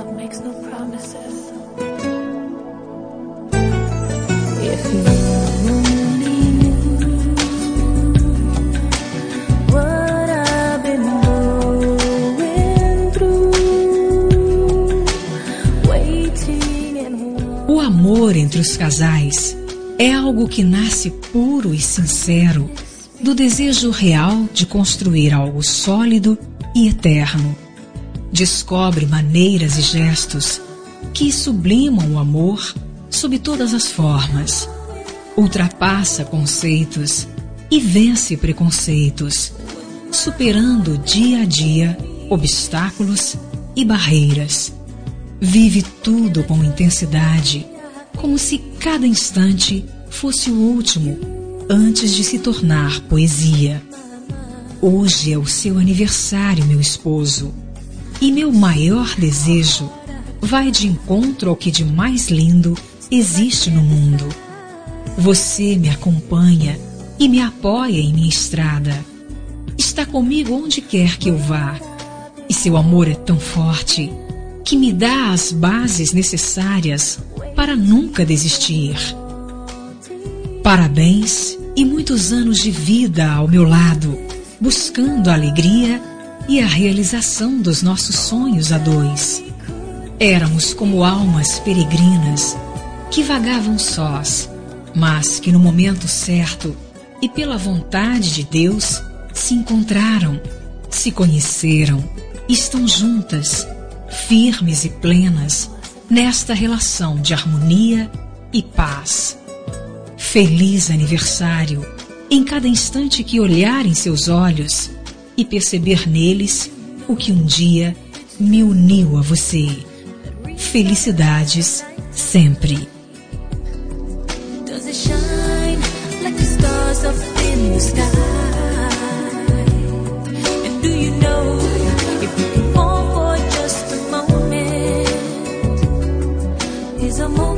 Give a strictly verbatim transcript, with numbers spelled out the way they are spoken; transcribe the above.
love makes no promises. If you only knew what I've been going through, waiting and... O amor entre os casais é algo que nasce puro e sincero do desejo real de construir algo sólido e eterno. Descobre maneiras e gestos que sublimam o amor sob todas as formas. Ultrapassa conceitos e vence preconceitos, superando dia a dia obstáculos e barreiras. Vive tudo com intensidade, como se cada instante fosse o último antes de se tornar poesia. Hoje é o seu aniversário, meu esposo, e meu maior desejo vai de encontro ao que de mais lindo existe no mundo. Você me acompanha e me apoia em minha estrada. Está comigo onde quer que eu vá, e seu amor é tão forte que me dá as bases necessárias para nunca desistir. Parabéns e muitos anos de vida ao meu lado, buscando a alegria e a realização dos nossos sonhos a dois. Éramos como almas peregrinas que vagavam sós, mas que no momento certo e pela vontade de Deus se encontraram, se conheceram e estão juntas, firmes e plenas, nesta relação de harmonia e paz. Feliz aniversário em cada instante que olhar em seus olhos e perceber neles o que um dia me uniu a você. Felicidades sempre. Does it shine like the stars up in the sky? And do you know if you can fall for just a moment, is a moment